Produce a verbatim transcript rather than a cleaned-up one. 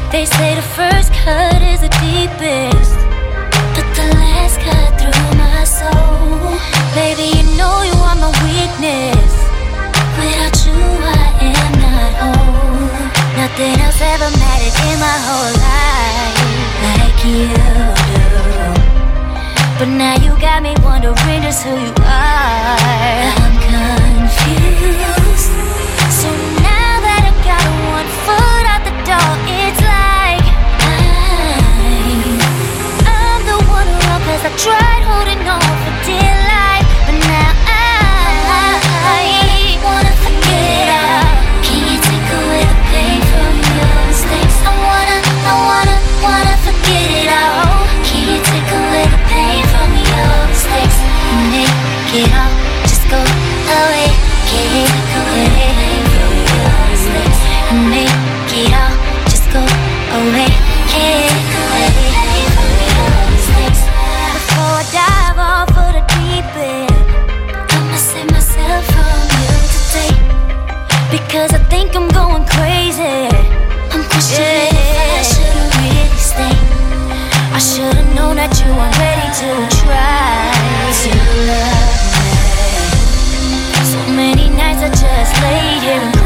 They say the first cut is the deepest, but the last cut through my soul. Baby, you know you are my weakness. Without you, I am not whole. Nothing else ever mattered in my whole life like you do. But now you got me wondering just who you are. I'm confused. So now that I got one foot out the door, it's like I'm, I'm the one who wrong, 'cause I tried holding on for dear life. But now I, I wanna forget it all. Can you take away the pain from your mistakes? I wanna, I wanna, wanna forget it all. Can you take away the pain from your mistakes? Make it all just go away. Can you take away the pain from your mistakes? Make it all just go away. Can you take away the pain from your mistakes? Before I dive off of the deep end, I'ma save myself from you today, because I think I'm going crazy. I'm questioning if I should've really stayed. I should've known that you weren't ready to try to love me. So many nights I just laid here and